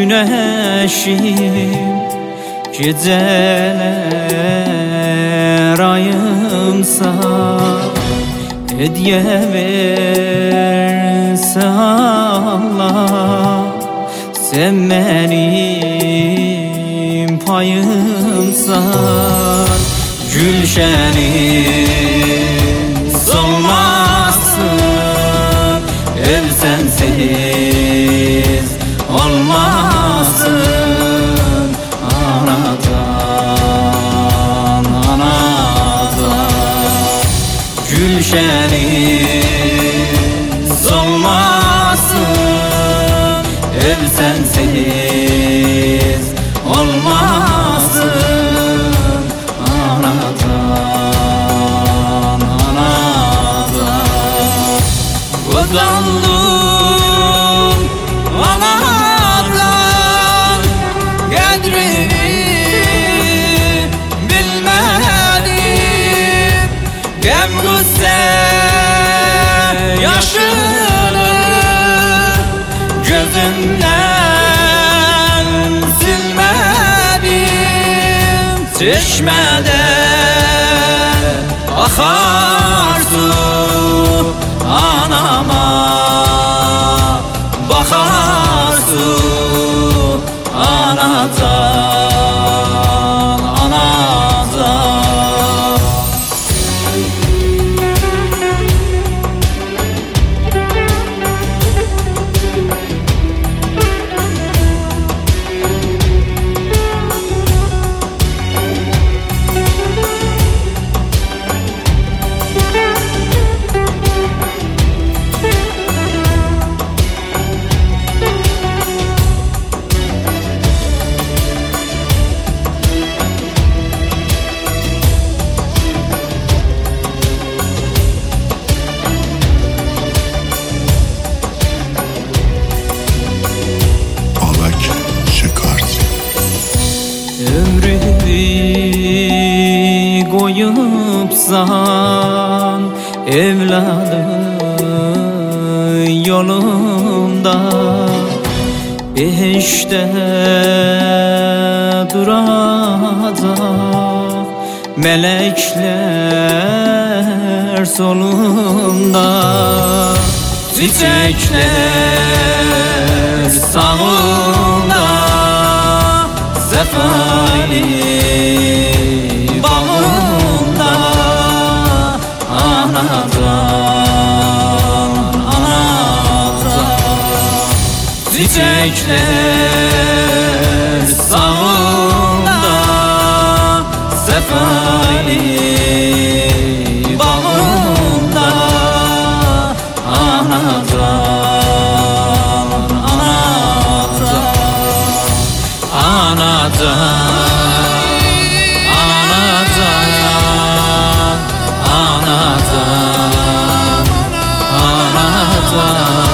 güneşim, geceler ayımsa, hediye verse Allah, sen benim payımsan. Gülşenin solmazsın, ev sensiz olmazsın. Anadan, anadan. Gülşenin solmazsın, ev sensiz olmazsın. Anadan, anadan. Uzandım anadan, kadrini bilmedim. Gem güsse yaşını gözümden silmedim. Çeşmeden akar su, anama bakar su. Anadan, anadan. Ömrümü koyupsan evladım yolunda, işte duracak melekler solunda. Çiçekler sağında, sefali bağında. Anadan, anadan. Çiçekler sağında, sefali bağında. Anadan, anadan. Anadan, anadan, anadan, anadan.